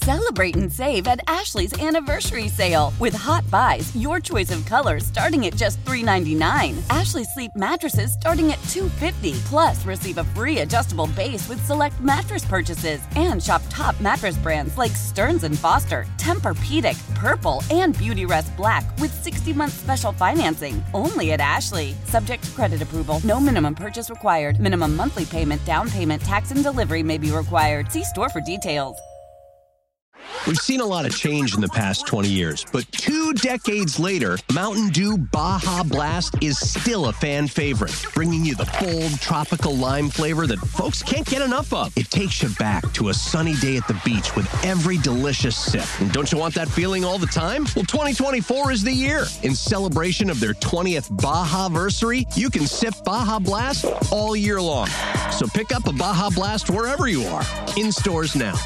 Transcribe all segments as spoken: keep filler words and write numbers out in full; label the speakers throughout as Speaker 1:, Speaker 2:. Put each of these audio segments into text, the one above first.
Speaker 1: Celebrate and save at Ashley's Anniversary Sale. With Hot Buys, your choice of colors starting at just three ninety-nine. Ashley Sleep mattresses starting at two fifty. Plus, receive a free adjustable base with select mattress purchases. And shop top mattress brands like Stearns and Foster, Tempur-Pedic, Purple, and Beautyrest Black with sixty-month special financing. Only at Ashley. Subject to credit approval. No minimum purchase required. Minimum monthly payment, down payment, tax, and delivery may be required. See store for details.
Speaker 2: We've seen a lot of change in the past twenty years, but two decades later, Mountain Dew Baja Blast is still a fan favorite, bringing you the bold, tropical lime flavor that folks can't get enough of. It takes you back to a sunny day at the beach with every delicious sip. And don't you want that feeling all the time? Well, twenty twenty-four is the year. In celebration of their twentieth Baja-versary, you can sip Baja Blast all year long. So pick up a Baja Blast wherever you are. In stores now.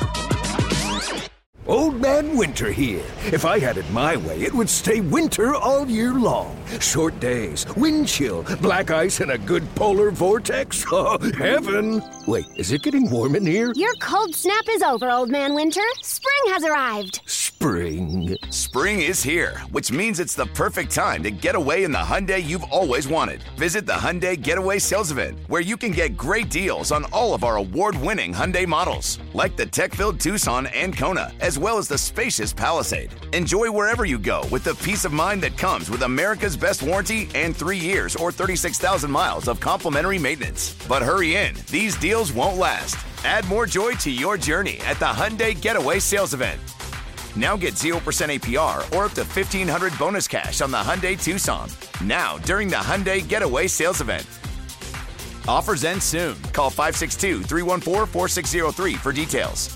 Speaker 3: Old Man Winter here. If I had it my way, it would stay winter all year long. Short days, wind chill, black ice, and a good polar vortex. Oh, heaven. Wait, is it getting warm in here?
Speaker 4: Your cold snap is over, Old Man Winter. Spring has arrived.
Speaker 3: Spring.
Speaker 5: Spring is here, which means it's the perfect time to get away in the Hyundai you've always wanted. Visit the Hyundai Getaway Sales Event, where you can get great deals on all of our award-winning Hyundai models, like the tech-filled Tucson and Kona, as well as the spacious Palisade. Enjoy wherever you go with the peace of mind that comes with America's best warranty and three years or thirty-six thousand miles of complimentary maintenance. But hurry in, these deals won't last. Add more joy to your journey at the Hyundai Getaway Sales Event. Now get zero percent A P R or up to fifteen hundred dollars bonus cash on the Hyundai Tucson. Now, during the Hyundai Getaway Sales Event. Offers end soon. Call five six two, three one four, four six zero three for details.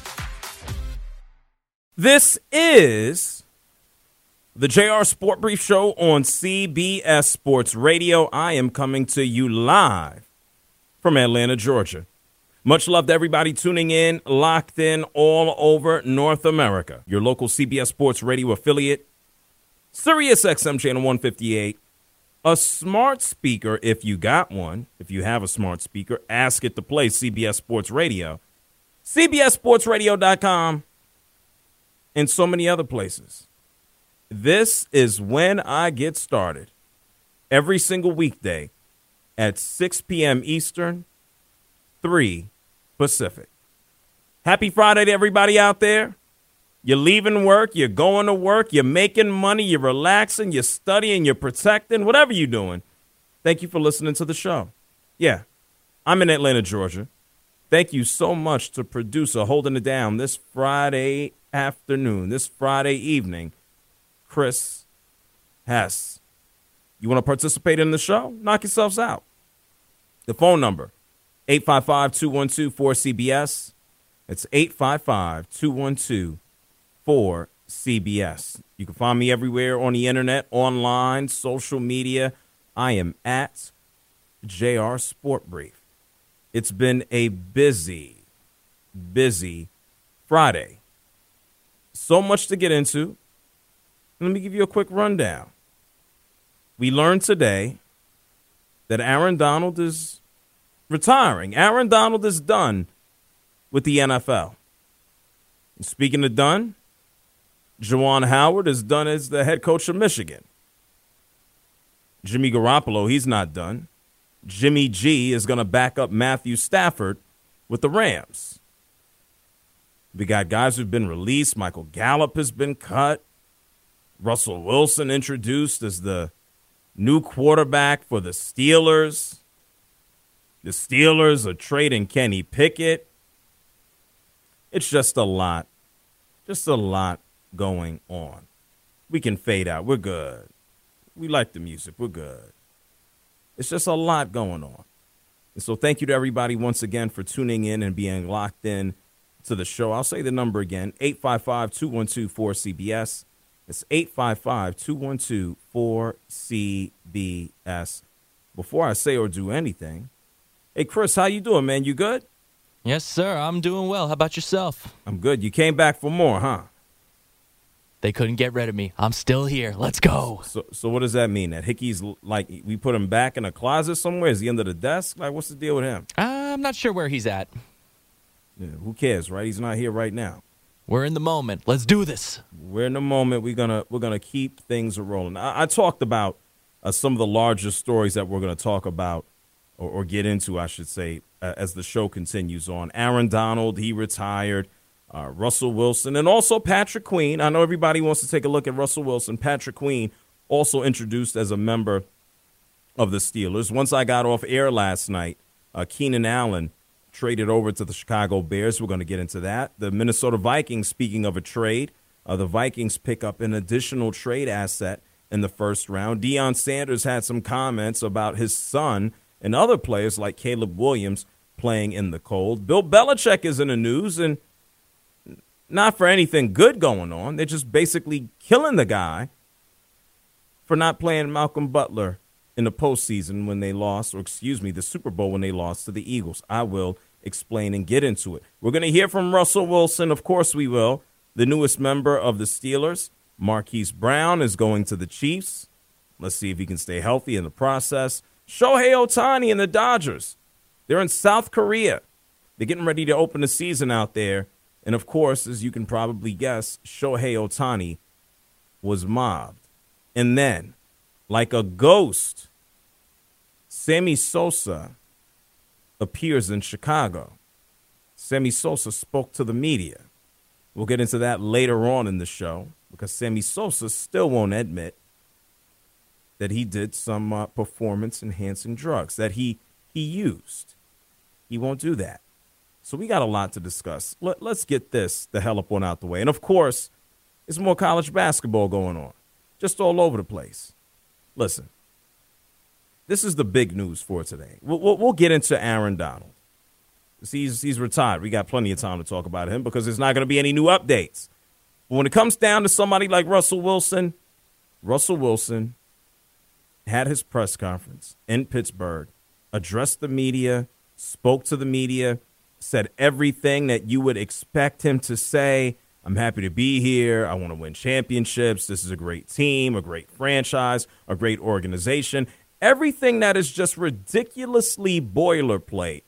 Speaker 6: This is the J R Sport Brief Show on C B S Sports Radio. I am coming to you live from Atlanta, Georgia. Much love to everybody tuning in, locked in all over North America. Your local C B S Sports Radio affiliate, Sirius X M Channel one fifty-eight. A smart speaker, if you got one, if you have a smart speaker, ask it to play C B S Sports Radio. C B S Sports Radio dot com. And so many other places. This is when I get started. Every single weekday at six p.m. Eastern, three Pacific. Happy Friday to everybody out there. You're leaving work, you're going to work, you're making money, you're relaxing, you're studying, you're protecting, whatever you're doing. Thank you for listening to the show. Yeah, I'm in Atlanta, Georgia. Thank you so much to producer holding it down this Friday afternoon, this Friday evening, Chris Hess. You want to participate in the show? Knock yourselves out. The phone number, eight five five, two one two, four C B S. It's eight five five, two one two, four C B S. You can find me everywhere on the internet, online, social media. I am at J R Sport Brief. It's been a busy, busy Friday. So much to get into. Let me give you a quick rundown. We learned today that Aaron Donald is retiring. Aaron Donald is done with the N F L. And speaking of done, Juwan Howard is done as the head coach of Michigan. Jimmy Garoppolo, he's not done. Jimmy G is going to back up Matthew Stafford with the Rams. We got guys who've been released. Michael Gallup has been cut. Russell Wilson introduced as the new quarterback for the Steelers. The Steelers are trading Kenny Pickett. It's just a lot. Just a lot going on. We can fade out. We're good. We like the music. We're good. It's just a lot going on. And so thank you to everybody once again for tuning in and being locked in to the show. I'll say the number again, eight five five, two one two, four C B S. It's eight five five, two one two, four C B S. Before I say or do anything, hey, Chris, how you doing, man? You good?
Speaker 7: Yes, sir. I'm doing well. How about yourself?
Speaker 6: I'm good. You came back for more, huh?
Speaker 7: They couldn't get rid of me. I'm still here. Let's go.
Speaker 6: So so what does that mean? That Hickey's, like, we put him back in a closet somewhere? Is he under the desk? Like, what's the deal with him?
Speaker 7: I'm not sure where he's at.
Speaker 6: Yeah, who cares, right? He's not here right now.
Speaker 7: We're in the moment. Let's do this.
Speaker 6: We're in the moment. We're gonna we're gonna keep things rolling. I, I talked about uh, some of the larger stories that we're gonna talk about or, or get into, I should say, uh, as the show continues on. Aaron Donald, he retired. Uh, Russell Wilson, and also Patrick Queen. I know everybody wants to take a look at Russell Wilson. Patrick Queen also introduced as a member of the Steelers. Once I got off air last night, uh, Keenan Allen traded over to the Chicago Bears. We're going to get into that. The Minnesota Vikings, speaking of a trade, uh, the Vikings pick up an additional trade asset in the first round. Deion Sanders had some comments about his son and other players like Caleb Williams playing in the cold. Bill Belichick is in the news, and not for anything good going on. They're just basically killing the guy for not playing Malcolm Butler in the postseason when they lost, or excuse me, the Super Bowl when they lost to the Eagles. I will explain and get into it. We're going to hear from Russell Wilson. Of course we will. The newest member of the Steelers, Marquise Brown, is going to the Chiefs. Let's see if he can stay healthy in the process. Shohei Ohtani and the Dodgers. They're in South Korea. They're getting ready to open the season out there. And, of course, as you can probably guess, Shohei Ohtani was mobbed. And then, like a ghost, Sammy Sosa appears in Chicago. Sammy Sosa spoke to the media. We'll get into that later on in the show because Sammy Sosa still won't admit that he did some uh, performance-enhancing drugs, that he, he used. He won't do that. So we got a lot to discuss. Let, let's get this the hell up one out the way. And, of course, there's more college basketball going on, just all over the place. Listen, this is the big news for today. We'll, we'll, we'll get into Aaron Donald. He's, he's retired. We got plenty of time to talk about him because there's not going to be any new updates. But when it comes down to somebody like Russell Wilson, Russell Wilson had his press conference in Pittsburgh, addressed the media, spoke to the media, said everything that you would expect him to say. I'm happy to be here. I want to win championships. This is a great team, a great franchise, a great organization. Everything that is just ridiculously boilerplate,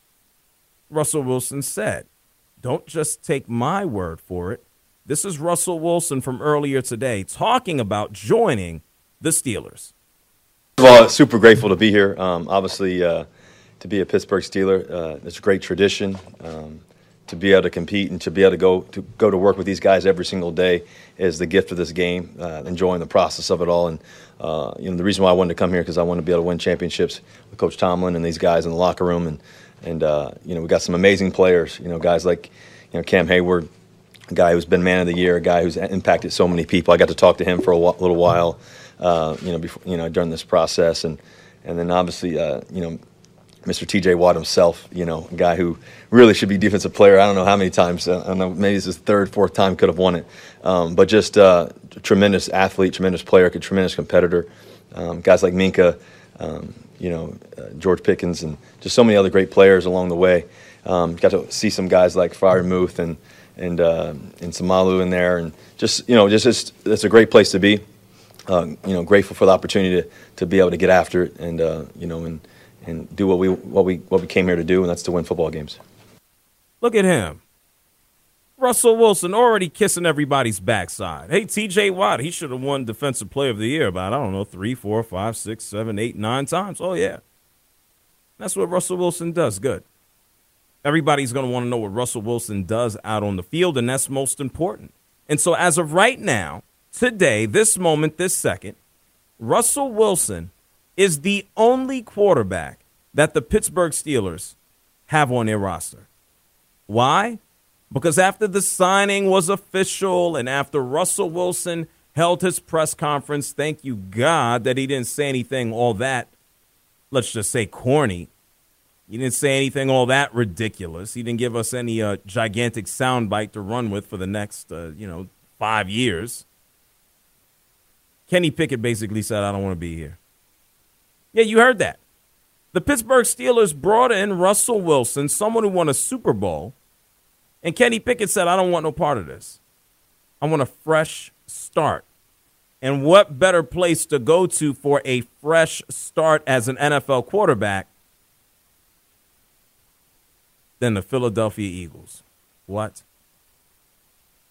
Speaker 6: Russell Wilson said. Don't just take my word for it. This is Russell Wilson from earlier today talking about joining the Steelers.
Speaker 8: First of all, super grateful to be here. Um, obviously, uh, to be a Pittsburgh Steeler, uh, it's a great tradition. Um, to be able to compete and to be able to go to go to work with these guys every single day is the gift of this game. Uh, enjoying the process of it all, and uh, you know the reason why I wanted to come here because I want to be able to win championships with Coach Tomlin and these guys in the locker room, and and uh, you know we got some amazing players. You know guys like you know Cam Hayward, a guy who's been man of the year, a guy who's impacted so many people. I got to talk to him for a wh- little while, uh, you know before you know during this process, and and then obviously uh, you know. Mister T J Watt himself, you know, a guy who really should be defensive player. I don't know how many times. I don't know, maybe it's his third, fourth time could have won it. Um, but just uh, a tremendous athlete, tremendous player, a tremendous competitor. Um, guys like Minka, um, you know, uh, George Pickens, and just so many other great players along the way. Um, got to see some guys like Freiermuth and and uh, and Samalu in there, and just you know, just, just it's a great place to be. Uh, you know, grateful for the opportunity to, to be able to get after it, and uh, you know, and. and do what we what we what we came here to do, and that's to win football games.
Speaker 6: Look at him. Russell Wilson already kissing everybody's backside. Hey, T J Watt, he should have won Defensive Player of the Year about, I don't know, three, four, five, six, seven, eight, nine times. Oh, yeah. That's what Russell Wilson does. Good. Everybody's going to want to know what Russell Wilson does out on the field, and that's most important. And so as of right now, today, this moment, this second, Russell Wilson is the only quarterback that the Pittsburgh Steelers have on their roster. Why? Because after the signing was official and after Russell Wilson held his press conference, thank you God that he didn't say anything all that, let's just say corny. He didn't say anything all that ridiculous. He didn't give us any uh, gigantic soundbite to run with for the next, uh, you know, five years. Kenny Pickett basically said, I don't want to be here. Yeah, you heard that. The Pittsburgh Steelers brought in Russell Wilson, someone who won a Super Bowl, and Kenny Pickett said, I don't want no part of this. I want a fresh start. And what better place to go to for a fresh start as an N F L quarterback than the Philadelphia Eagles? What?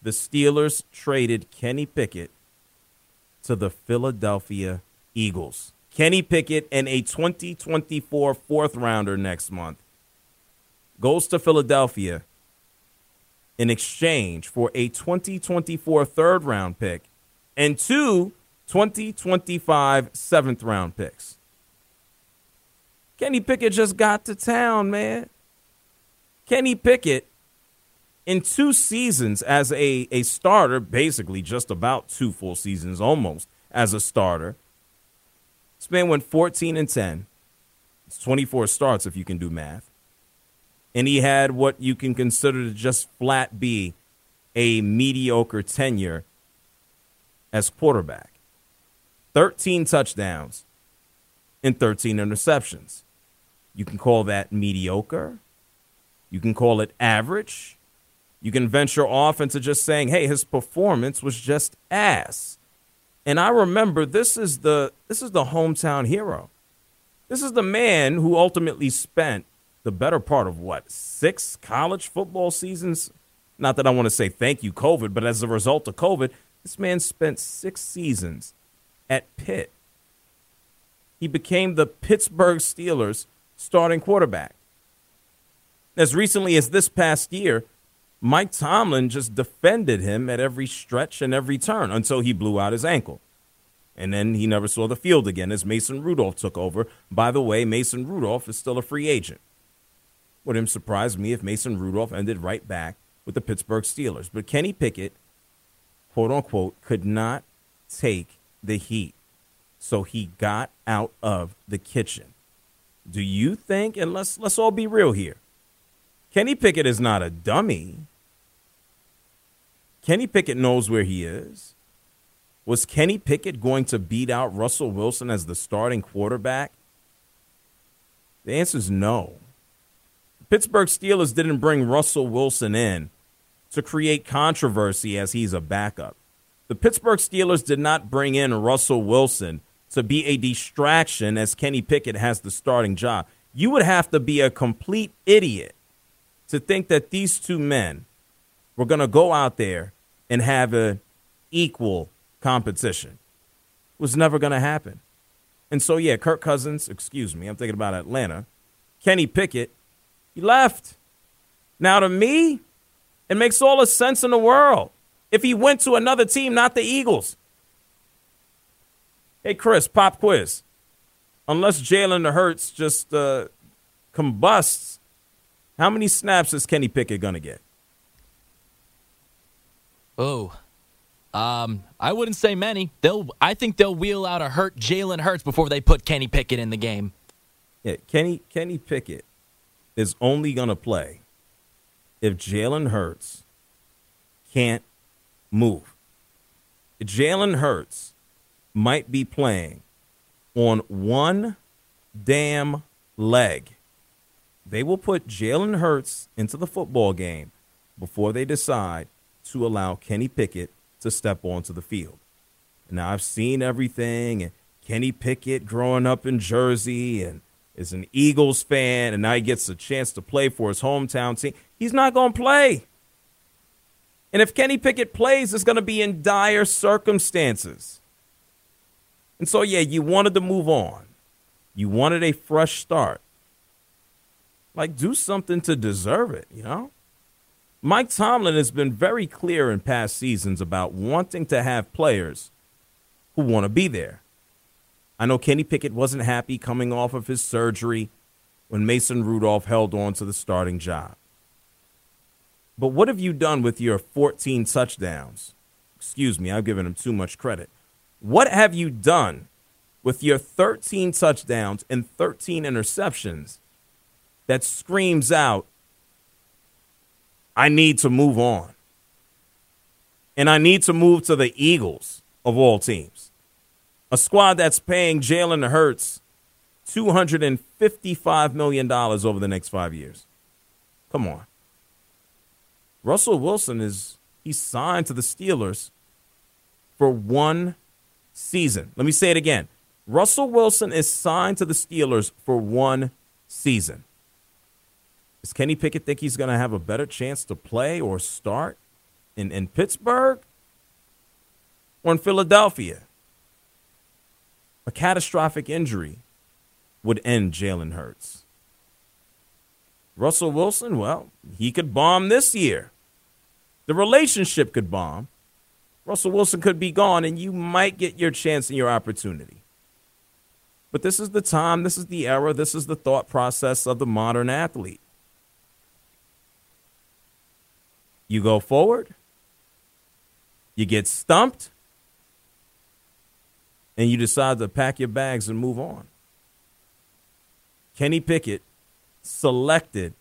Speaker 6: the Steelers traded Kenny Pickett to the Philadelphia Eagles. Kenny Pickett and a twenty twenty-four fourth rounder next month goes to Philadelphia in exchange for a twenty twenty-four third round pick and two twenty twenty-five seventh round picks. Kenny Pickett just got to town, man. Kenny Pickett, in two seasons as a, a starter, basically just about two full seasons almost as a starter, this man went fourteen and ten. It's twenty-four starts if you can do math. And he had what you can consider to just flat be a mediocre tenure as quarterback. thirteen touchdowns and thirteen interceptions. You can call that mediocre. You can call it average. You can venture off into just saying, hey, his performance was just ass. And I remember this is the this is the hometown hero. This is the man who ultimately spent the better part of, what, six college football seasons? Not that I want to say thank you, COVID, but as a result of COVID, this man spent six seasons at Pitt. He became the Pittsburgh Steelers starting quarterback. As recently as this past year, Mike Tomlin just defended him at every stretch and every turn until he blew out his ankle. And then he never saw the field again as Mason Rudolph took over. By the way, Mason Rudolph is still a free agent. Wouldn't surprise me if Mason Rudolph ended right back with the Pittsburgh Steelers. But Kenny Pickett, quote unquote, could not take the heat. So he got out of the kitchen. Do you think, and let's let's all be real here, Kenny Pickett is not a dummy. Kenny Pickett knows where he is. Was Kenny Pickett going to beat out Russell Wilson as the starting quarterback? The answer is no. The Pittsburgh Steelers didn't bring Russell Wilson in to create controversy as he's a backup. The Pittsburgh Steelers did not bring in Russell Wilson to be a distraction as Kenny Pickett has the starting job. You would have to be a complete idiot to think that these two men were going to go out there and have an equal competition. It was never going to happen. And so, yeah, Kirk Cousins, excuse me, I'm thinking about Atlanta. Kenny Pickett, he left. Now, to me, it makes all the sense in the world if he went to another team, not the Eagles. Hey, Chris, pop quiz. Unless Jalen Hurts just uh, combusts, how many snaps is Kenny Pickett going to get?
Speaker 7: Oh, um, I wouldn't say many. They'll, I think they'll wheel out a hurt Jalen Hurts before they put Kenny Pickett in the game.
Speaker 6: Yeah, Kenny Kenny Pickett is only going to play if Jalen Hurts can't move. Jalen Hurts might be playing on one damn leg. They will put Jalen Hurts into the football game before they decide to allow Kenny Pickett to step onto the field. Now, I've seen everything, and Kenny Pickett growing up in Jersey and is an Eagles fan, and now he gets a chance to play for his hometown team. He's not going to play. And if Kenny Pickett plays, it's going to be in dire circumstances. And so, yeah, you wanted to move on. You wanted a fresh start. Like, do something to deserve it, you know? Mike Tomlin has been very clear in past seasons about wanting to have players who want to be there. I know Kenny Pickett wasn't happy coming off of his surgery when Mason Rudolph held on to the starting job. But what have you done with your fourteen touchdowns? Excuse me, I've given him too much credit. What have you done with your thirteen touchdowns and thirteen interceptions that screams out, I need to move on? And I need to move to the Eagles of all teams. A squad that's paying Jalen Hurts two hundred fifty-five million dollars over the next five years. Come on. Russell Wilson is, he's signed to the Steelers for one season. Let me say it again. Russell Wilson is signed to the Steelers for one season. Does Kenny Pickett think he's going to have a better chance to play or start in, in Pittsburgh or in Philadelphia. A catastrophic injury would end Jalen Hurts. Russell Wilson, well, he could bomb this year. The relationship could bomb. Russell Wilson could be gone, and you might get your chance and your opportunity. But this is the time, this is the era, this is the thought process of the modern athlete. You go forward, you get stumped, and you decide to pack your bags and move on. Kenny Pickett selected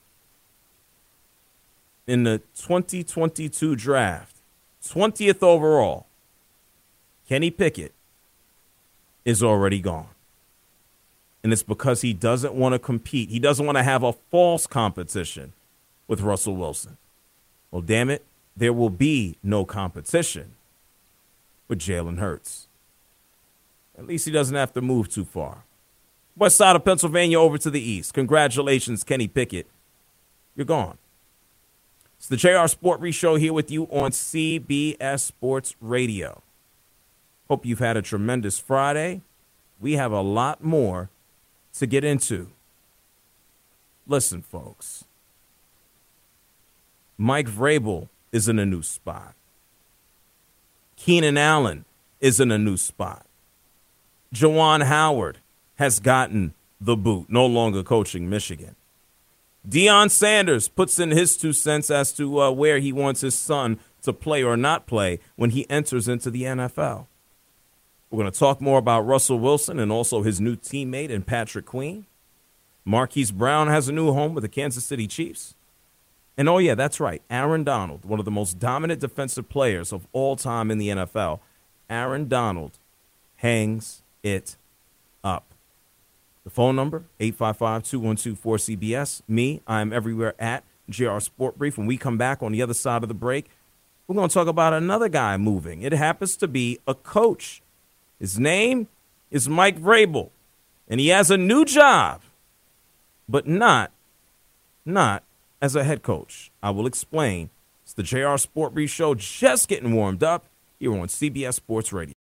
Speaker 6: in the twenty twenty-two draft, twentieth overall. Kenny Pickett is already gone. And it's because he doesn't want to compete. He doesn't want to have a false competition with Russell Wilson. Well, damn it, there will be no competition with Jalen Hurts. At least he doesn't have to move too far. West side of Pennsylvania over to the east. Congratulations, Kenny Pickett. You're gone. It's the J R Sport Brief Show here with you on C B S Sports Radio. Hope you've had a tremendous Friday. We have a lot more to get into. Listen, folks. Mike Vrabel is in a new spot. Keenan Allen is in a new spot. Juwan Howard has gotten the boot, no longer coaching Michigan. Deion Sanders puts in his two cents as to uh, where he wants his son to play or not play when he enters into the N F L. We're going to talk more about Russell Wilson and also his new teammate and Patrick Queen. Marquise Brown has a new home with the Kansas City Chiefs. And, oh, yeah, that's right, Aaron Donald, one of the most dominant defensive players of all time in the N F L. Aaron Donald hangs it up. The phone number, eight five five, two one two, four C B S. Me, I'm everywhere at J R Sport Brief. When we come back on the other side of the break, we're going to talk about another guy moving. It happens to be a coach. His name is Mike Vrabel, and he has a new job, but not, not as a head coach. I will explain. It's the J R Sport Brief Show just getting warmed up here on C B S Sports Radio.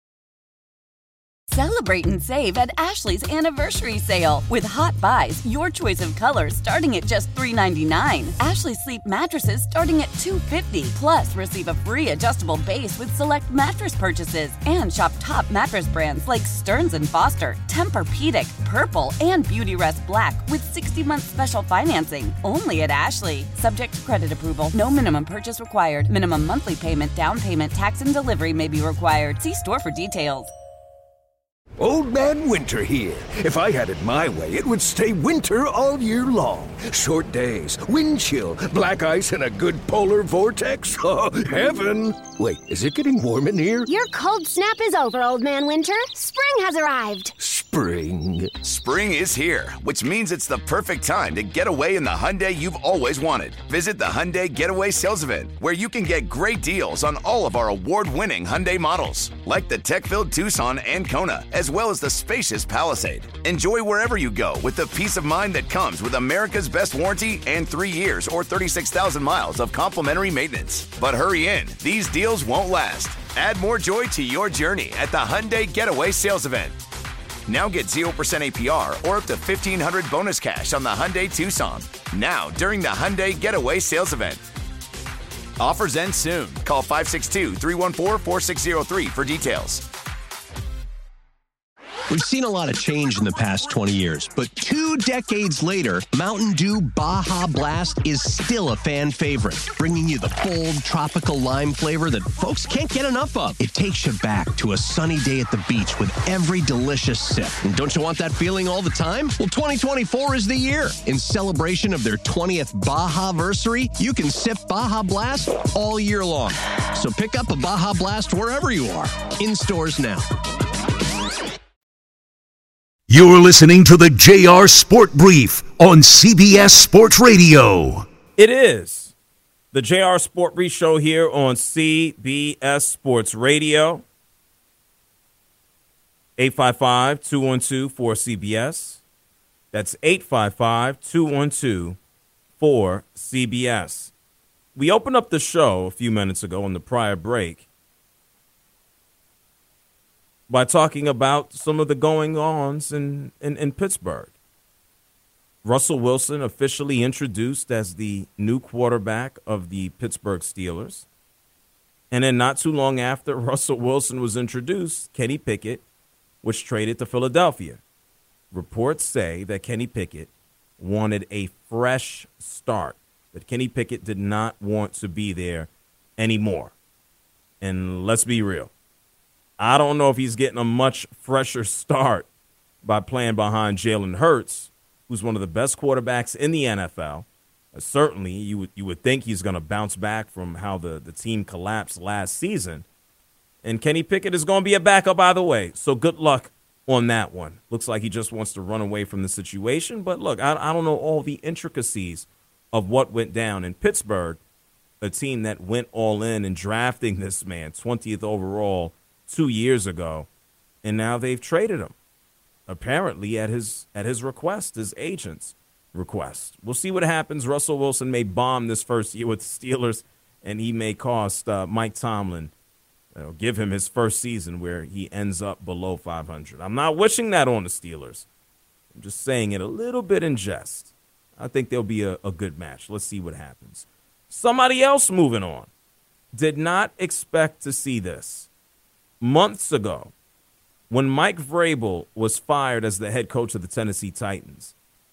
Speaker 1: Celebrate and save at Ashley's Anniversary Sale. With Hot Buys, your choice of colors starting at just three ninety-nine. Ashley Sleep mattresses starting at two fifty. Plus, receive a free adjustable base with select mattress purchases. And shop top mattress brands like Stearns and Foster, Tempur-Pedic, Purple, and Beautyrest Black with sixty-month special financing. Only at Ashley. Subject to credit approval. No minimum purchase required. Minimum monthly payment, down payment, tax, and delivery may be required. See store for details.
Speaker 3: Old Man Winter here. If I had it my way, it would stay winter all year long. Short days, wind chill, black ice, and a good polar vortex. Oh, heaven! Wait, is it getting warm in here?
Speaker 4: Your cold snap is over, Old Man Winter. Spring has arrived.
Speaker 3: Spring.
Speaker 5: Spring is here, which means it's the perfect time to get away in the Hyundai you've always wanted. Visit the Hyundai Getaway Sales Event, where you can get great deals on all of our award-winning Hyundai models, like the tech-filled Tucson and Kona, as well as the spacious Palisade. Enjoy wherever you go with the peace of mind that comes with America's best warranty and three years or thirty-six thousand miles of complimentary maintenance. But hurry in, these deals won't last. Add more joy to your journey at the Hyundai Getaway Sales Event. Now get zero percent A P R or up to fifteen hundred dollars bonus cash on the Hyundai Tucson. Now, during the Hyundai Getaway Sales Event. Offers end soon. Call five six two, three one four, four six zero three for details.
Speaker 2: We've seen a lot of change in the past twenty years, but two decades later, Mountain Dew Baja Blast is still a fan favorite, bringing you the bold tropical lime flavor that folks can't get enough of. It takes you back to a sunny day at the beach with every delicious sip. And don't you want that feeling all the time? Well, twenty twenty-four is the year. In celebration of their twentieth Baja-versary, you can sip Baja Blast all year long. So pick up a Baja Blast wherever you are. In stores now.
Speaker 9: You're listening to the J R Sport Brief on C B S Sports Radio.
Speaker 6: It is the J R Sport Brief Show here on C B S Sports Radio. eight five five, two one two, four C B S. That's eight five five, two one two, four C B S. we opened up the show a few minutes ago on the prior break by talking about some of the going-ons in, in, in Pittsburgh. Russell Wilson officially introduced as the new quarterback of the Pittsburgh Steelers. And then not too long after Russell Wilson was introduced, Kenny Pickett was traded to Philadelphia. Reports say that Kenny Pickett wanted a fresh start, that Kenny Pickett did not want to be there anymore. And let's be real. I don't know if he's getting a much fresher start by playing behind Jalen Hurts, who's one of the best quarterbacks in the N F L. Uh, certainly, you would you would think he's going to bounce back from how the, the team collapsed last season. And Kenny Pickett is going to be a backup either way. So good luck on that one. Looks like he just wants to run away from the situation. But look, I, I don't know all the intricacies of what went down in Pittsburgh, a team that went all in and drafting this man, twentieth overall, two years ago. And now they've traded him, apparently at his at his request, his agent's request. We'll see what happens. Russell Wilson may bomb this first year with the Steelers, and he may cost uh, Mike Tomlin, you know, give him his first season where he ends up below five hundred. I'm not wishing that on the Steelers. I'm just saying it a little bit in jest. I think there'll be a, a good match. Let's see what happens. Somebody else moving on. Did not expect to see this. Months ago, when Mike Vrabel was fired as the head coach of the Tennessee Titans,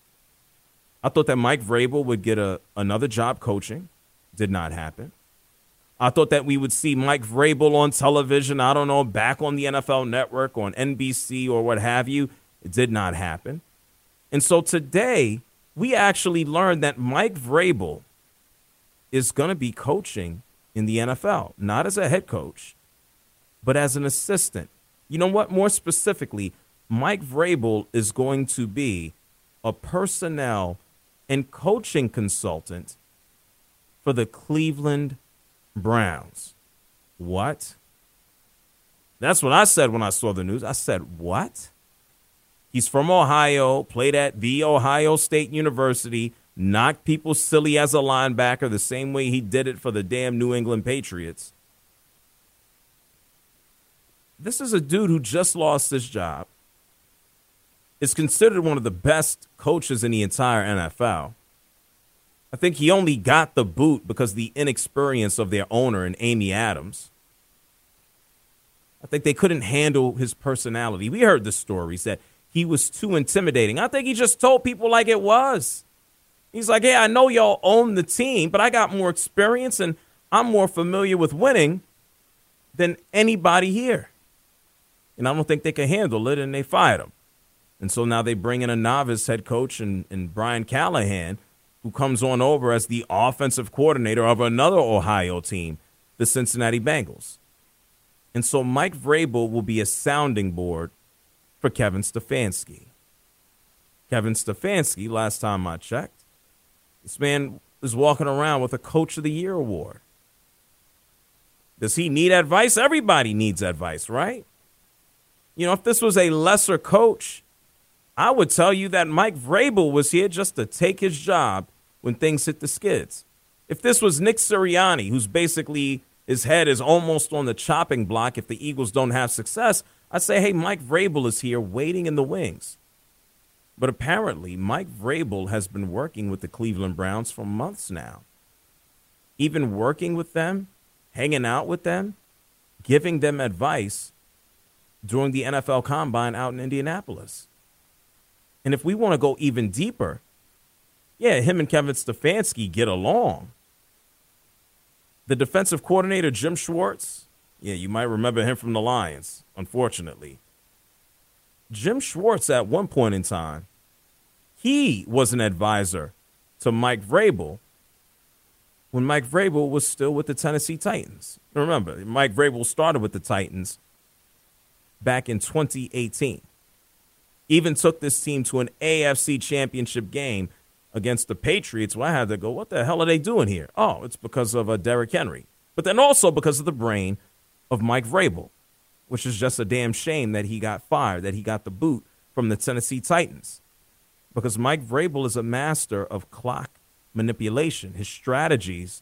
Speaker 6: I thought that Mike Vrabel would get a, another job coaching. Did not happen. I thought that we would see Mike Vrabel on television, I don't know, back on the N F L Network, on N B C or what have you. It did not happen. And so today, we actually learned that Mike Vrabel is going to be coaching in the N F L, not as a head coach, but as an assistant. You know what? More specifically, Mike Vrabel is going to be a personnel and coaching consultant for the Cleveland Browns. What? That's what I said when I saw the news. I said, what? He's from Ohio, played at The Ohio State University, knocked people silly as a linebacker the same way he did it for the damn New England Patriots. This is a dude who just lost his job, is considered one of the best coaches in the entire N F L. I think he only got the boot because of the inexperience of their owner and Amy Adams. I think they couldn't handle his personality. We heard the stories that he was too intimidating. I think he just told people like it was. He's like, hey, I know y'all own the team, but I got more experience and I'm more familiar with winning than anybody here. And I don't think they could handle it, and they fired him. And so now they bring in a novice head coach in, in Brian Callahan, who comes on over as the offensive coordinator of another Ohio team, the Cincinnati Bengals. And so Mike Vrabel will be a sounding board for Kevin Stefanski. Kevin Stefanski, last time I checked, this man is walking around with a Coach of the Year award. Does he need advice? Everybody needs advice, right? You know, if this was a lesser coach, I would tell you that Mike Vrabel was here just to take his job when things hit the skids. If this was Nick Sirianni, who's basically his head is almost on the chopping block if the Eagles don't have success, I'd say, hey, Mike Vrabel is here waiting in the wings. But apparently, Mike Vrabel has been working with the Cleveland Browns for months now. Even working with them, hanging out with them, giving them advice during the N F L Combine out in Indianapolis. And if we want to go even deeper, yeah, him and Kevin Stefanski get along. The defensive coordinator, Jim Schwartz, yeah, you might remember him from the Lions, unfortunately. Jim Schwartz, at one point in time, he was an advisor to Mike Vrabel when Mike Vrabel was still with the Tennessee Titans. Remember, Mike Vrabel started with the Titans back in twenty eighteen. Even took this team to an A F C championship game against the Patriots, where I had to go, what the hell are they doing here? Oh, it's because of uh, Derrick Henry. But then also because of the brain of Mike Vrabel, which is just a damn shame that he got fired, that he got the boot from the Tennessee Titans. Because Mike Vrabel is a master of clock manipulation. His strategies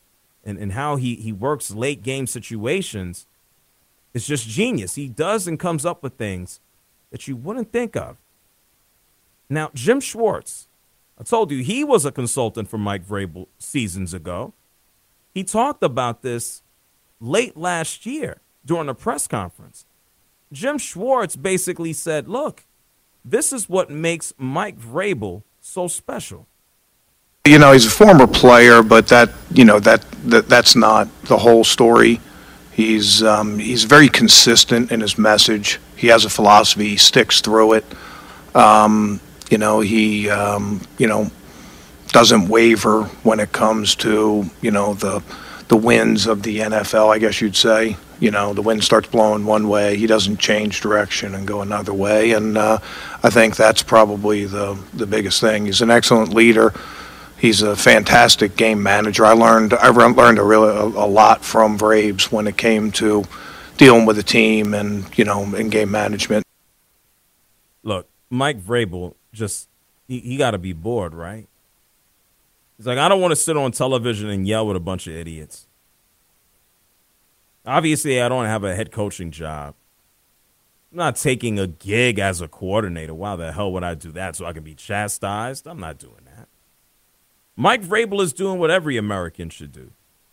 Speaker 6: and, and how he, he works late game situations is just genius. He does and comes up with things that you wouldn't think of. Now, Jim Schwartz, I told you he was a consultant for Mike Vrabel seasons ago. He talked about this late last year during a press conference. Jim Schwartz basically said, look, this is what makes Mike Vrabel so special.
Speaker 10: You know, he's a former player, but that, you know, that, that that's not the whole story. He's um, he's very consistent in his message. He has a philosophy. He sticks through it. Um, you know, he, um, you know, doesn't waver when it comes to, you know, the the winds of the N F L, I guess you'd say. You know, the wind starts blowing one way, he doesn't change direction and go another way. And uh, I think that's probably the, the biggest thing. He's an excellent leader. He's a fantastic game manager. I learned I learned a really a, a lot from Vrabes when it came to dealing with the team and, you know, in game management.
Speaker 6: Look, Mike Vrabel just he, he got to be bored, right? He's like, I don't want to sit on television and yell with a bunch of idiots. Obviously, I don't have a head coaching job. I'm not taking a gig as a coordinator. Why the hell would I do that so I can be chastised? I'm not doing that. Mike Vrabel is doing what every American should do.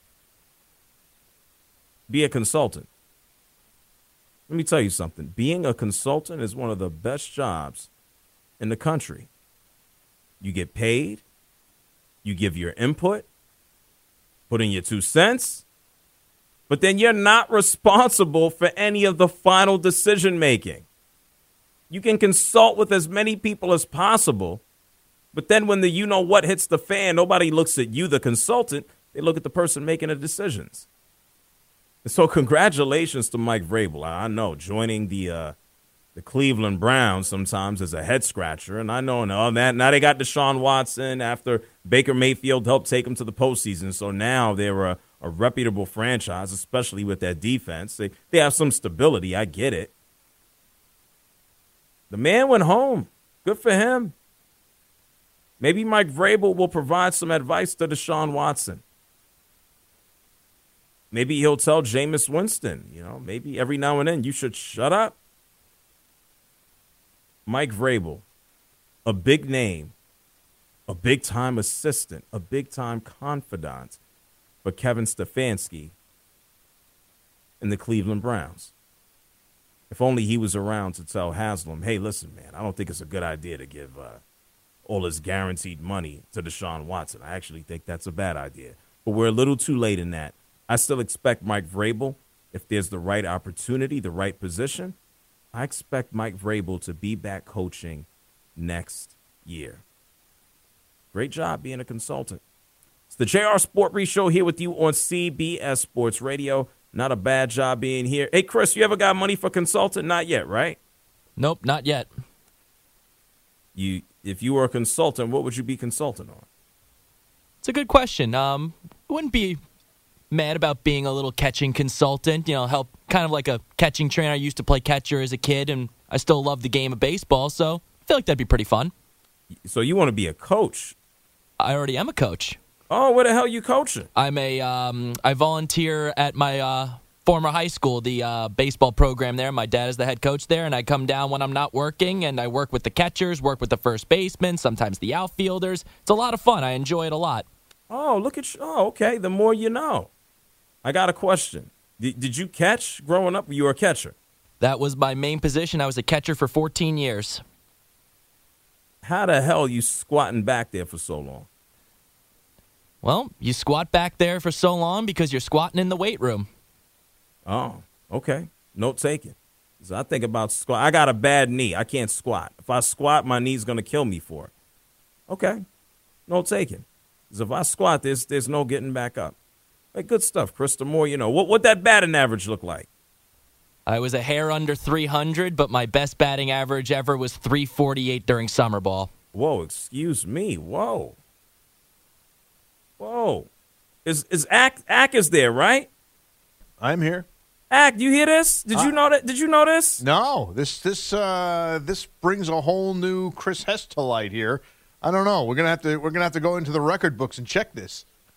Speaker 6: Be a consultant. Let me tell you something. Being a consultant is one of the best jobs in the country. You get paid. You give your input. Put in your two cents. But then you're not responsible for any of the final decision making. You can consult with as many people as possible. But then when the you-know-what hits the fan, nobody looks at you, the consultant. They look at the person making the decisions. And so congratulations to Mike Vrabel. I know joining the uh, the Cleveland Browns sometimes is a head-scratcher. And I know now, that, now they got Deshaun Watson after Baker Mayfield helped take them to the postseason. So now they're a, a reputable franchise, especially with that defense. They, they have some stability. I get it. The man went home. Good for him. Maybe Mike Vrabel will provide some advice to Deshaun Watson. Maybe he'll tell Jameis Winston, you know, maybe every now and then you should shut up. Mike Vrabel, a big name, a big-time assistant, a big-time confidant for Kevin Stefanski and the Cleveland Browns. If only he was around to tell Haslam, hey, listen, man, I don't think it's a good idea to give uh, all his guaranteed money to Deshaun Watson. I actually think that's a bad idea. But we're a little too late in that. I still expect Mike Vrabel, if there's the right opportunity, the right position, I expect Mike Vrabel to be back coaching next year. Great job being a consultant. It's the J R Sport Brief Show here with you on C B S Sports Radio. Not a bad job being here. Hey, Chris, you ever got money for consultant? Not yet, right?
Speaker 7: Nope, not yet.
Speaker 6: You, if you were a consultant, what would you be consulting on?
Speaker 7: It's a good question. Um, wouldn't be mad about being a little catching consultant, you know, help kind of like a catching trainer. I used to play catcher as a kid, and I still love the game of baseball, so I feel like that'd be pretty fun.
Speaker 6: So you want to be a coach?
Speaker 7: I already am a coach.
Speaker 6: Oh, where the hell are you coaching?
Speaker 7: I'm a, um, I volunteer at my uh, former high school, the uh, baseball program there. My dad is the head coach there, and I come down when I'm not working, and I work with the catchers, work with the first baseman, sometimes the outfielders. It's a lot of fun. I enjoy it a lot.
Speaker 6: Oh, look at you. Oh, okay. The more you know. I got a question. Did, did you catch growing up? You were a catcher.
Speaker 7: That was my main position. I was a catcher for fourteen years.
Speaker 6: How the hell are you squatting back there for so long?
Speaker 7: Well, you squat back there for so long because you're squatting in the weight room.
Speaker 6: Oh, okay. Note taken. So I think about squat. I got a bad knee. I can't squat. If I squat, my knee's going to kill me for it. Okay. Note taken. Because if I squat, there's, there's no getting back up. Hey, good stuff, Chris. The more you know. What what that batting average look like?
Speaker 7: I was a hair under three hundred, but my best batting average ever was three forty-eight during summer ball.
Speaker 6: Whoa, excuse me. Whoa. Whoa. Is is Ack Ack is there, right?
Speaker 11: I'm here.
Speaker 6: Ack, you hear this? Did
Speaker 11: uh,
Speaker 6: you know that? Did you know this?
Speaker 11: No. This this uh, this brings a whole new Chris Hess to light here. I don't know. We're gonna have to we're gonna have to go into the record books and check this.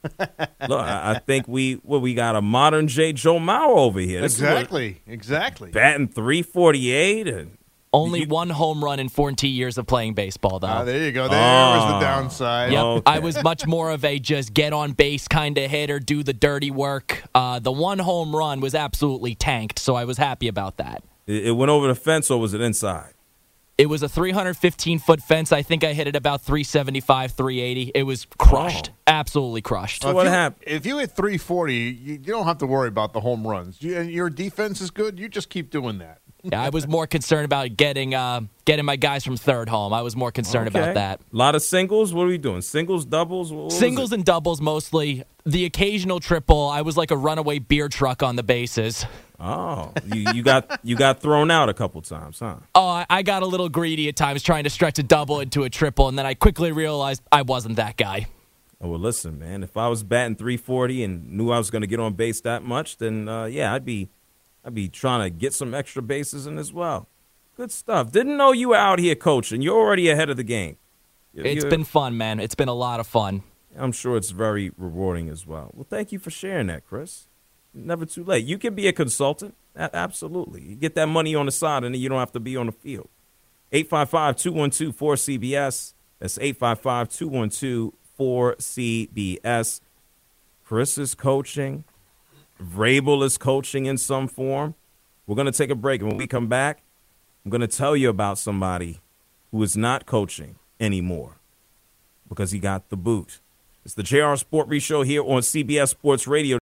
Speaker 6: Look, I, I think we well, we got a modern J. Joe Mauer over here. This
Speaker 11: Exactly, exactly.
Speaker 6: Batting three forty-eight. And
Speaker 7: Only
Speaker 6: you,
Speaker 7: one home run in fourteen years of playing baseball, though.
Speaker 11: Ah, there you go. There
Speaker 6: Oh.
Speaker 11: was the downside.
Speaker 7: Yep.
Speaker 6: Okay.
Speaker 7: I was much more of a just get on base kind of hitter, do the dirty work. Uh, the one home run was absolutely tanked, so I was happy about that.
Speaker 6: it, it went over the fence, or was it inside?
Speaker 7: It was a three hundred fifteen foot fence. I think I hit it about three seventy-five, three eighty. It was crushed.
Speaker 6: Oh.
Speaker 7: Absolutely crushed.
Speaker 6: So
Speaker 11: If
Speaker 6: what
Speaker 11: you-
Speaker 6: happened?
Speaker 11: If you hit three forty, you, you don't have to worry about the home runs. You, and your defense is good. You just keep doing that.
Speaker 7: Yeah, I was more concerned about getting uh, getting my guys from third home. I was more concerned
Speaker 6: Okay.
Speaker 7: about that.
Speaker 6: A lot of singles. What are we doing? Singles, doubles? What was
Speaker 7: Singles
Speaker 6: it?
Speaker 7: and doubles mostly. The occasional triple. I was like a runaway beer truck on the bases.
Speaker 6: Oh, you, you got you got thrown out a couple times, huh?
Speaker 7: Oh, I- I got a little greedy at times trying to stretch a double into a triple, and then I quickly realized I wasn't that guy.
Speaker 6: Oh, well, listen, man. If I was batting three forty and knew I was going to get on base that much, then uh, yeah, I'd be I'd be trying to get some extra bases in as well. Good stuff. Didn't know you were out here coaching. You're already ahead of the game. You-
Speaker 7: It's
Speaker 6: you-
Speaker 7: been fun, man. It's been a lot of fun.
Speaker 6: I'm sure it's very rewarding as well. Well, thank you for sharing that, Chris. Never too late. You can be a consultant. A- absolutely. You get that money on the side, and then you don't have to be on the field. eight five five, two one two, four C B S. That's eight five five, two one two, four C B S. Chris is coaching. Vrabel is coaching in some form. We're going to take a break, and when we come back, I'm going to tell you about somebody who is not coaching anymore because he got the boot. It's the J R Sport Brief Show here on C B S Sports Radio.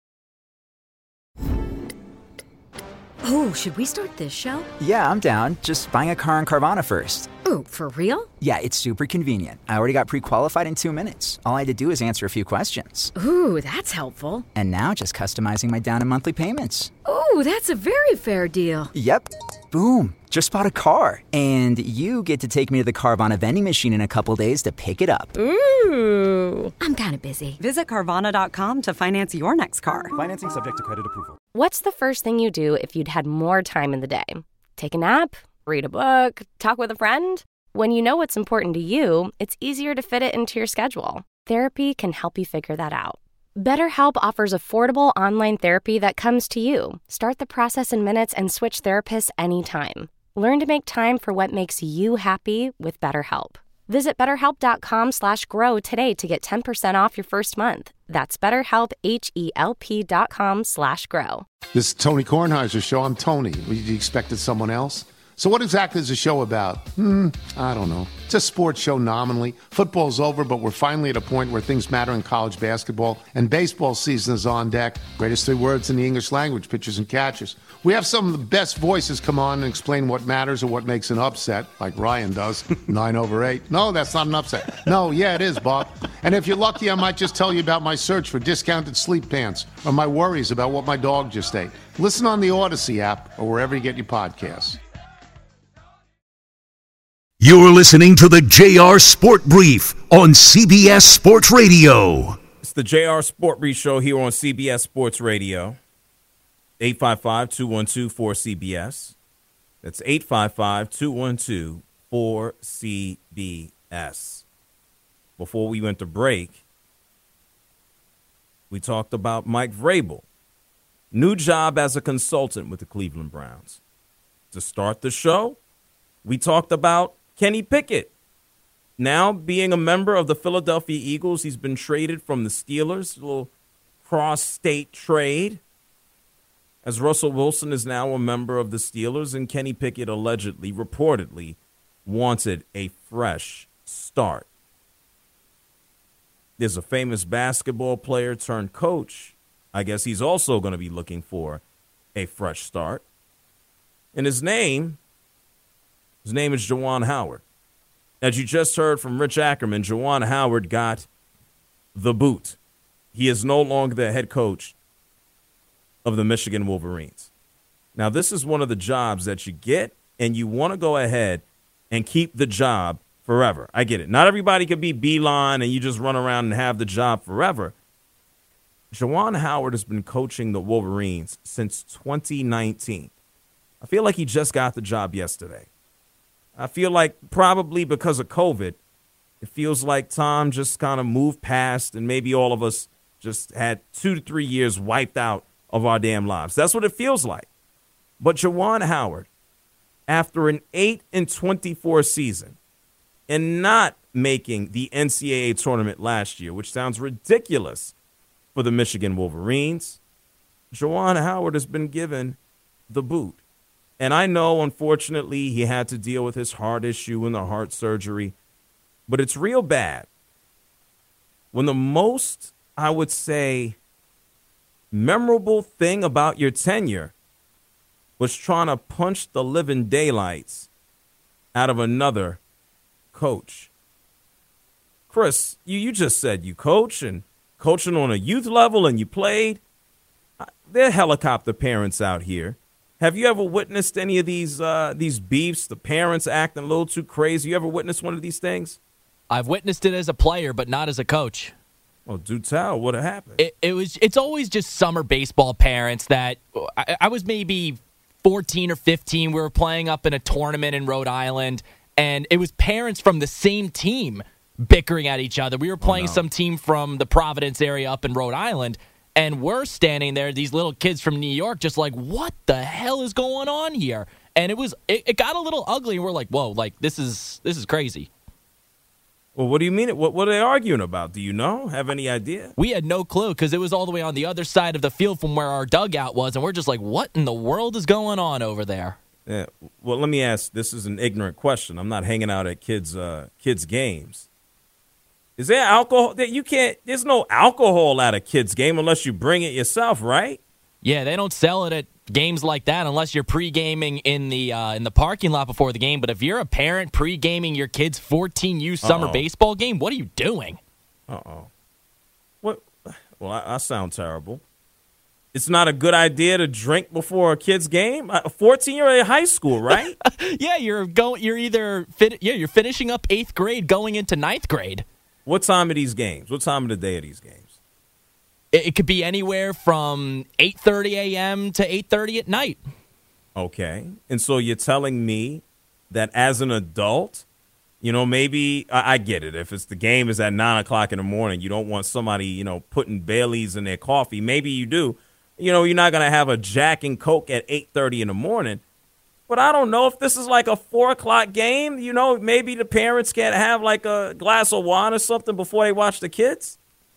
Speaker 12: Oh, should we start this show?
Speaker 13: Yeah, I'm down. Just buying a car on Carvana first.
Speaker 12: Ooh, for real?
Speaker 13: Yeah, it's super convenient. I already got pre-qualified in two minutes. All I had to do is answer a few questions.
Speaker 12: Ooh, that's helpful.
Speaker 13: And now just customizing my down and monthly payments.
Speaker 12: Ooh, that's a very fair deal.
Speaker 13: Yep. Boom. Just bought a car. And you get to take me to the Carvana vending machine in a couple days to pick it up.
Speaker 12: Ooh. I'm kind of busy.
Speaker 14: Visit Carvana dot com to finance your next car.
Speaker 15: Financing subject to credit approval.
Speaker 16: What's the first thing you do if you'd had more time in the day? Take a nap? Read a book? Talk with a friend? When you know what's important to you, it's easier to fit it into your schedule. Therapy can help you figure that out. BetterHelp offers affordable online therapy that comes to you. Start the process in minutes and switch therapists anytime. Learn to make time for what makes you happy with BetterHelp. Visit betterhelp.com slash grow today to get ten percent off your first month. That's betterhelp, H-E-L-P dot com slash grow.
Speaker 17: This is Tony Kornheiser's show. I'm Tony. You expected someone else? So what exactly is the show about? Hmm, I don't know. It's a sports show nominally. Football's over, but we're finally at a point where things matter in college basketball, and baseball season is on deck. Greatest three words in the English language, pitchers and catchers. We have some of the best voices come on and explain what matters or what makes an upset, like Ryan does, nine over eight. No, that's not an upset. No, yeah, it is, Bob. And if you're lucky, I might just tell you about my search for discounted sleep pants or my worries about what my dog just ate. Listen on the Odyssey app or wherever you get your podcasts.
Speaker 9: You're listening to the J R Sport Brief on C B S Sports Radio.
Speaker 6: It's the J R Sport Brief Show here on C B S Sports Radio. eight five five, two one two, four C B S. That's eight five five, two one two, four C B S. Before we went to break, we talked about Mike Vrabel. New job as a consultant with the Cleveland Browns. To start the show, we talked about Kenny Pickett. Now being a member of the Philadelphia Eagles, he's been traded from the Steelers, a little cross-state trade, as Russell Wilson is now a member of the Steelers, and Kenny Pickett allegedly, reportedly, wanted a fresh start. There's a famous basketball player turned coach. I guess he's also going to be looking for a fresh start. And his name, his name is Juwan Howard. As you just heard from Rich Ackerman, Juwan Howard got the boot. He is no longer the head coach of the Michigan Wolverines. Now, this is one of the jobs that you get, and you want to go ahead and keep the job forever. I get it. Not everybody can be Beeline and you just run around and have the job forever. Juwan Howard has been coaching the Wolverines since twenty nineteen. I feel like he just got the job yesterday. I feel like probably because of COVID, it feels like Tom just kind of moved past, and maybe all of us just had two to three years wiped out of our damn lives. That's what it feels like. But Juwan Howard, after an eight and twenty-four season and not making the N C double A tournament last year, which sounds ridiculous for the Michigan Wolverines, Juwan Howard has been given the boot. And I know, unfortunately, he had to deal with his heart issue and the heart surgery, but it's real bad when the most, I would say, memorable thing about your tenure was trying to punch the living daylights out of another coach. Chris, you, you just said you coach and coaching on a youth level and you played. There are helicopter parents out here. Have you ever witnessed any of these uh, these beefs, the parents acting a little too crazy? You ever witnessed one of these things?
Speaker 7: I've witnessed it as a player, but not as a coach.
Speaker 6: Well, do tell. What happened?
Speaker 7: It, it was. It's always just summer baseball parents that I, I was maybe fourteen or fifteen. We were playing up in a tournament in Rhode Island, and it was parents from the same team bickering at each other. We were playing oh, no. some team from the Providence area up in Rhode Island, and we're standing there, these little kids from New York, just like, what the hell is going on here? And it was it, it got a little ugly. We're like, whoa, like this is this is crazy.
Speaker 6: Well, what do you mean? What, what are they arguing about? Do you know? Have any idea?
Speaker 7: We had no clue because it was all the way on the other side of the field from where our dugout was, and we're just like, what in the world is going on over there?
Speaker 6: Yeah. Well, let me ask. This is an ignorant question. I'm not hanging out at kids' uh, kids' games. Is there alcohol? That you can't. There's no alcohol at a kids' game unless you bring it yourself, right?
Speaker 7: Yeah, they don't sell it at games like that unless you're pre-gaming in the uh, in the parking lot before the game. But if you're a parent pre-gaming your kid's fourteen U summer Uh-oh. baseball game, what are you doing?
Speaker 6: Uh-oh. What? Well, I, I sound terrible. It's not a good idea to drink before a kid's game. A fourteen-year-old in high school, right?
Speaker 7: yeah, you're going. You're either fit, yeah, you're finishing up eighth grade, going into ninth grade.
Speaker 6: What time are these games? What time of the day are these games?
Speaker 7: It, it could be anywhere from eight thirty a.m. to eight thirty at night.
Speaker 6: Okay. And so you're telling me that as an adult, you know, maybe I, I get it. If it's the game is at nine o'clock in the morning, you don't want somebody, you know, putting Baileys in their coffee. Maybe you do. You know, you're not going to have a Jack and Coke at eight thirty in the morning. But I don't know if this is like a four o'clock game. You know, maybe the parents can't have like a glass of wine or something before they watch the kids.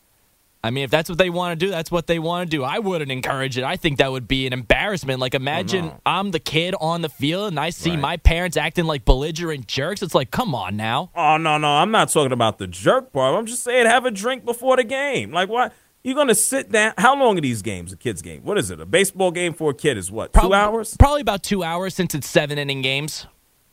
Speaker 7: I mean, if that's what they want to do, that's what they want to do. I wouldn't encourage it. I think that would be an embarrassment. Like, imagine oh, no. I'm the kid on the field and I see right. my parents acting like belligerent jerks. It's like, come on now.
Speaker 6: Oh, no, no. I'm not talking about the jerk part. I'm just saying have a drink before the game. Like, what? You're going to sit down. How long are these games, a kid's game? What is it? A baseball game for a kid is what,
Speaker 7: probably,
Speaker 6: two hours?
Speaker 7: Probably about two hours since it's seven-inning games.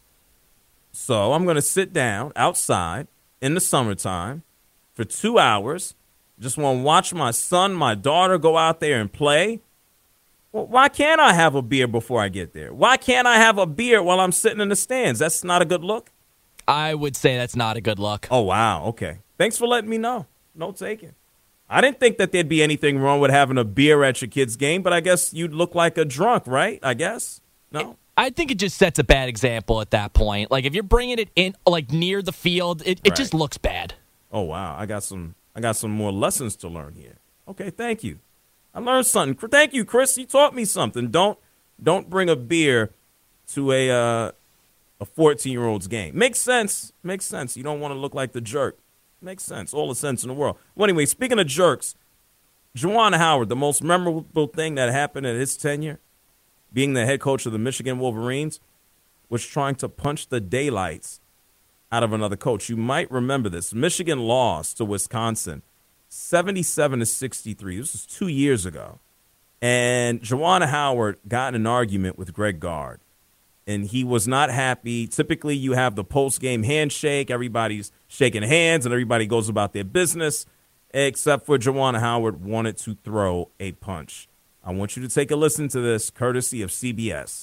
Speaker 6: So I'm going to sit down outside in the summertime for two hours. Just want to watch my son, my daughter go out there and play. Well, why can't I have a beer before I get there? Why can't I have a beer while I'm sitting in the stands? That's not a good look?
Speaker 7: I would say that's not a good look.
Speaker 6: Oh, wow. Okay. Thanks for letting me know. No taking. I didn't think that there'd be anything wrong with having a beer at your kid's game, but I guess you'd look like a drunk, right? I guess? No?
Speaker 7: I think it just sets a bad example at that point. Like, if you're bringing it in, like, near the field, it, it right. just looks bad.
Speaker 6: Oh, wow. I got some I got some more lessons to learn here. Okay, thank you. I learned something. Thank you, Chris. You taught me something. Don't don't bring a beer to a uh, a fourteen-year-old's game. Makes sense. Makes sense. You don't want to look like the jerk. Makes sense. All the sense in the world. Well, anyway, speaking of jerks, Juwan Howard, the most memorable thing that happened in his tenure, being the head coach of the Michigan Wolverines, was trying to punch the daylights out of another coach. You might remember this. Michigan lost to Wisconsin seventy-seven to sixty-three. This was two years ago. And Juwan Howard got in an argument with Greg Gard. And he was not happy. Typically, you have the post-game handshake. Everybody's shaking hands, and everybody goes about their business, except for Juwan Howard wanted to throw a punch. I want you to take a listen to this, courtesy of C B S.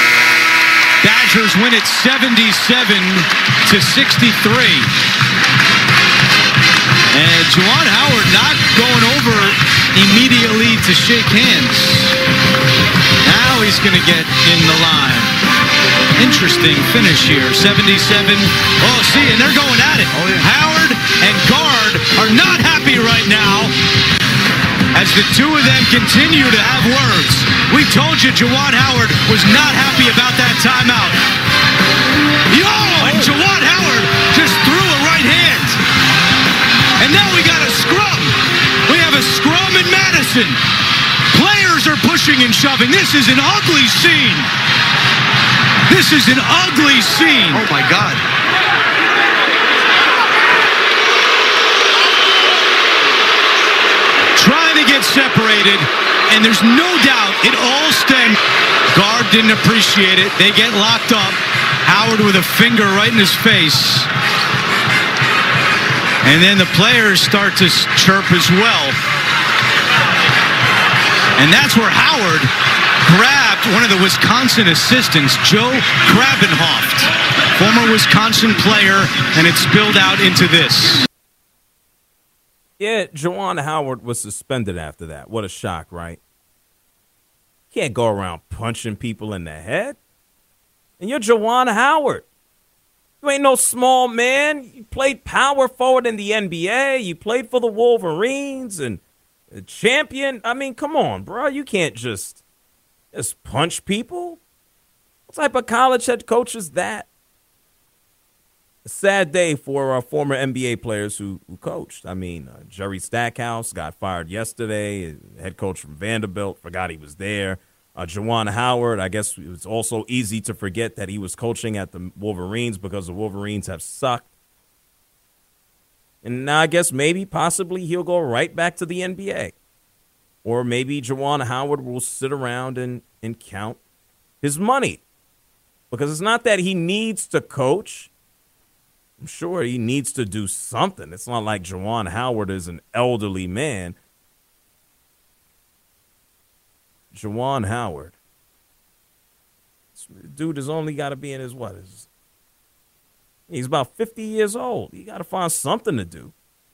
Speaker 15: Badgers win it seventy-seven to sixty-three. And Juwan Howard not going over immediately to shake hands. Now he's going to get in the line. Interesting finish here. seventy-seven. Oh, see, and they're going at it. Oh, yeah. Howard and Gard are not happy right now. as the two of them continue to have words. We told you Juwan Howard was not happy about that timeout. Yo, and Juwan Howard just threw a right hand. And now we got a scrum. We have a scrum in Madison. Players are pushing and shoving. This is an ugly scene. This is an ugly scene.
Speaker 18: Oh, my God.
Speaker 15: Trying to get separated, and there's no doubt it all stemmed. Guard didn't appreciate it. They get locked up. Howard with a finger right in his face. And then the players start to chirp as well. And that's where Howard grabbed one of the Wisconsin assistants, Joe Krabenhoft, former Wisconsin player, and it spilled out into this.
Speaker 6: Yeah, Juwan Howard was suspended after that. What a shock, right? Can't go around punching people in the head. And you're Juwan Howard. You ain't no small man. You played power forward in the N B A. You played for the Wolverines and a champion. I mean, come on, bro. You can't just, just punch people. What type of college head coach is that? A sad day for our former N B A players who, who coached. I mean, uh, Jerry Stackhouse got fired yesterday. Head coach from Vanderbilt, forgot he was there. Uh, Juwan Howard, I guess it was also easy to forget that he was coaching at the Wolverines because the Wolverines have sucked. And now I guess maybe, possibly, he'll go right back to the N B A. Or maybe Juwan Howard will sit around and, and count his money. Because it's not that he needs to coach. I'm sure he needs to do something. It's not like Juwan Howard is an elderly man. Juwan Howard. This dude has only got to be in his, what? His, he's about fifty years old. You got to find something to do.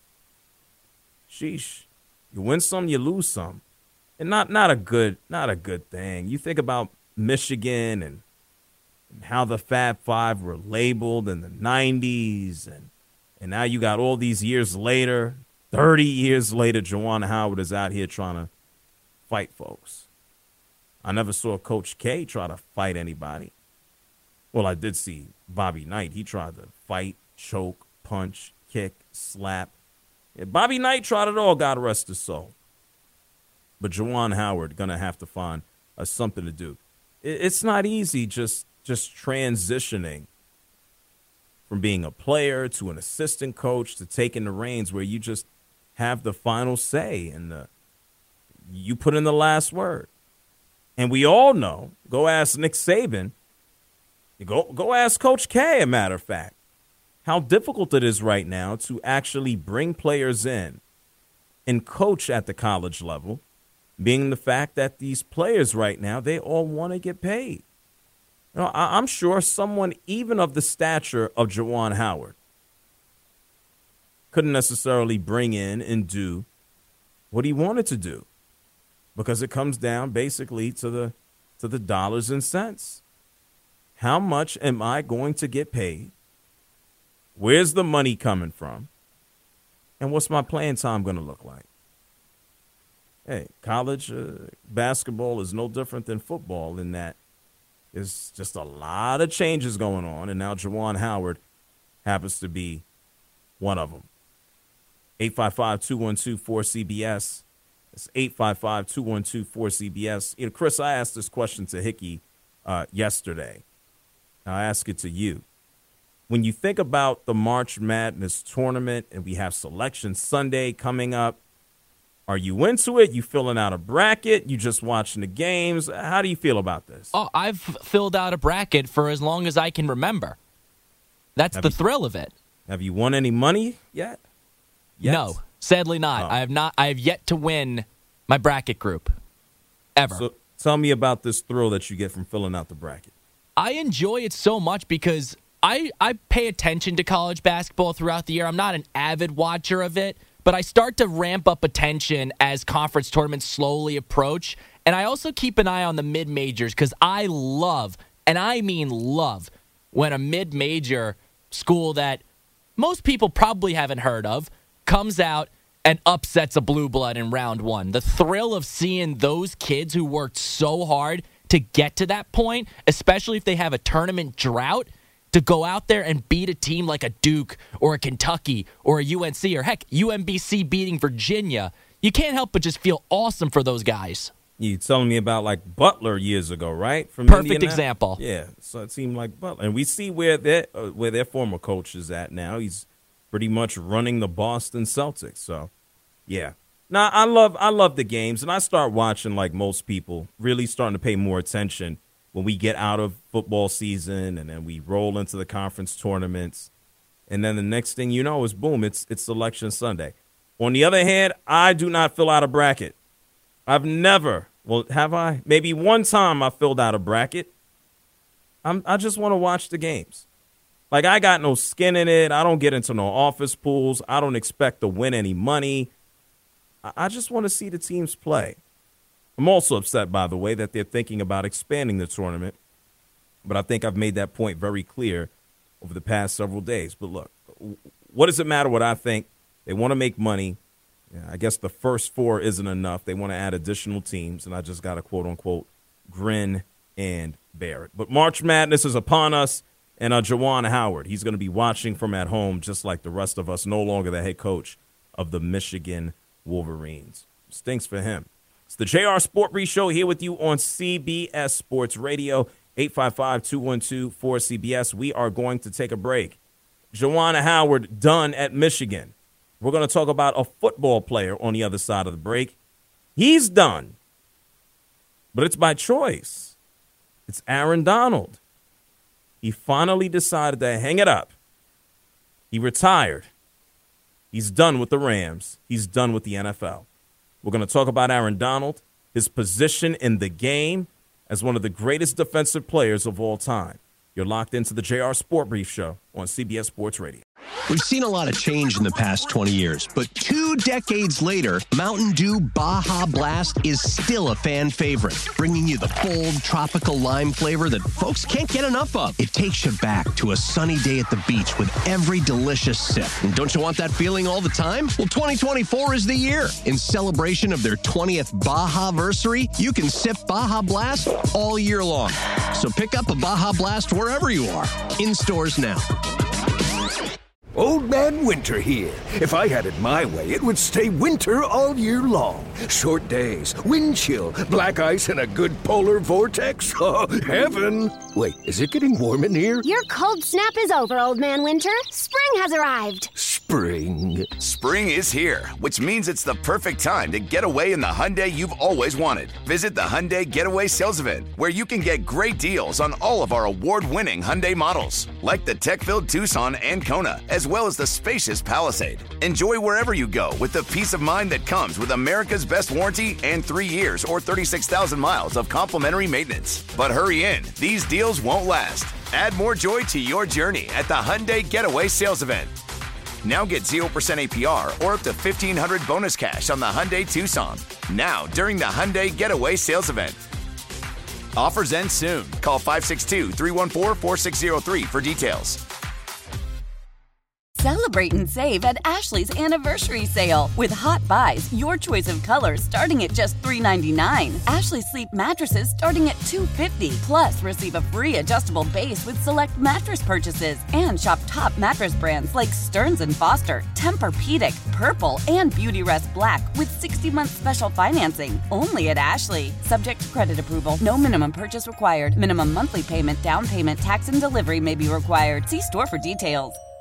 Speaker 6: Sheesh. You win some, you lose some. And not, not a good, not a good thing. You think about Michigan and and how the Fab Five were labeled in the nineties, and and now you got all these years later, thirty years later, Juwan Howard is out here trying to fight folks. I never saw Coach K try to fight anybody. Well, I did see Bobby Knight. He tried to fight, choke, punch, kick, slap. Yeah, Bobby Knight tried it all, God rest his soul. But Juwan Howard going to have to find uh, something to do. It, it's not easy just just transitioning from being a player to an assistant coach to taking the reins where you just have the final say and the, you put in the last word. And we all know, go ask Nick Saban, go, go ask Coach K, a matter of fact, how difficult it is right now to actually bring players in and coach at the college level, being the fact that these players right now, they all want to get paid. You know, I, I'm sure someone even of the stature of Juwan Howard couldn't necessarily bring in and do what he wanted to do, because it comes down basically to the to the dollars and cents. How much am I going to get paid? Where's the money coming from? And what's my playing time going to look like? Hey, college uh, basketball is no different than football in that there's just a lot of changes going on, and now Juwan Howard happens to be one of them. eight five five, two one two, four C B S. That's eight five five, two one two, four C B S. You know, Chris, I asked this question to Hickey uh, yesterday. I ask it to you. When you think about the March Madness tournament and we have Selection Sunday coming up, are you into it? You filling out a bracket? You just watching the games? How do you feel about this?
Speaker 7: Oh, I've filled out a bracket for as long as I can remember. That's
Speaker 6: Have
Speaker 7: the
Speaker 6: you-
Speaker 7: thrill of it.
Speaker 6: Have you won any money yet? Yes.
Speaker 7: No, sadly not.
Speaker 6: Oh.
Speaker 7: I have not. I have yet to win my bracket group ever.
Speaker 6: So tell me about this thrill that you get from filling out the bracket.
Speaker 7: I enjoy it so much because I, I pay attention to college basketball throughout the year. I'm not an avid watcher of it, but I start to ramp up attention as conference tournaments slowly approach. And I also keep an eye on the mid-majors because I love, and I mean love, when a mid-major school that most people probably haven't heard of comes out and upsets a blue blood in round one. The thrill of seeing those kids who worked so hard to get to that point, especially if they have a tournament drought, to go out there and beat a team like a Duke or a Kentucky or a U N C or, heck, U M B C beating Virginia. You can't help but just feel awesome for those guys.
Speaker 6: You telling me about, like, Butler years ago, right? From
Speaker 7: Perfect
Speaker 6: Indiana?
Speaker 7: example.
Speaker 6: Yeah, so it seemed like Butler. And we see where their, uh, where their former coach is at now. He's pretty much running the Boston Celtics. So, yeah. Now, I love I love the games, and I start watching, like most people, really starting to pay more attention when we get out of football season and then we roll into the conference tournaments. And then the next thing you know is, boom, it's it's Selection Sunday. On the other hand, I do not fill out a bracket. I've never, well, have I? Maybe one time I filled out a bracket. I'm, I just want to watch the games. Like, I got no skin in it. I don't get into no office pools. I don't expect to win any money. I, I just want to see the teams play. I'm also upset, by the way, that they're thinking about expanding the tournament. But I think I've made that point very clear over the past several days. But look, what does it matter what I think? They want to make money. Yeah, I guess the first four isn't enough. They want to add additional teams, and I just got to, quote-unquote, grin and bear it. But March Madness is upon us, and uh, Juwan Howard, he's going to be watching from at home just like the rest of us, no longer the head coach of the Michigan Wolverines. Stinks for him. It's the J R Sport Brief Show here with you on C B S Sports Radio, eight five five, two one two, four C B S. We are going to take a break. Juwan Howard done at Michigan. We're going to talk about a football player on the other side of the break. He's done, but it's by choice. It's Aaron Donald. He finally decided to hang it up. He retired. He's done with the Rams. He's done with the N F L. We're going to talk about Aaron Donald, his position in the game as one of the greatest defensive players of all time. You're locked into the J R Sport Brief Show on C B S Sports Radio.
Speaker 2: We've seen a lot of change in the past twenty years, but two decades later, Mountain Dew Baja Blast is still a fan favorite, bringing you the bold tropical lime flavor that folks can't get enough of. It takes you back to a sunny day at the beach with every delicious sip. And don't you want that feeling all the time? Well, twenty twenty-four is the year. In celebration of their twentieth Baja-versary, you can sip Baja Blast all year long. So pick up a Baja Blast wherever you are. In stores now.
Speaker 3: Old Man Winter here. If I had it my way, it would stay winter all year long. Short days, wind chill, black ice, and a good polar vortex. Oh, heaven. Wait, is it getting warm in here?
Speaker 4: Your cold snap is over, Old Man Winter. Spring has arrived.
Speaker 3: Spring.
Speaker 5: Spring is here, which means it's the perfect time to get away in the Hyundai you've always wanted. Visit the Hyundai Getaway Sales Event, where you can get great deals on all of our award-winning Hyundai models, like the tech-filled Tucson and Kona, as well as the spacious Palisade. Enjoy wherever you go with the peace of mind that comes with America's best warranty and three years or thirty-six thousand miles of complimentary maintenance. But hurry in, these deals won't last. Add more joy to your journey at the Hyundai Getaway Sales Event. Now get zero percent A P R or up to fifteen hundred dollars bonus cash on the Hyundai Tucson. Now, during the Hyundai Getaway Sales Event. Offers end soon. Call five six two, three one four, four six zero three for details.
Speaker 1: Celebrate and save at Ashley's Anniversary Sale. With Hot Buys, your choice of colors starting at just three ninety-nine. Ashley Sleep mattresses starting at two fifty. Plus, receive a free adjustable base with select mattress purchases. And shop top mattress brands like Stearns and Foster, Tempur-Pedic, Purple, and Beautyrest Black with sixty-month special financing. Only at Ashley. Subject to credit approval. No minimum purchase required. Minimum monthly payment, down payment, tax, and delivery may be required. See store for details.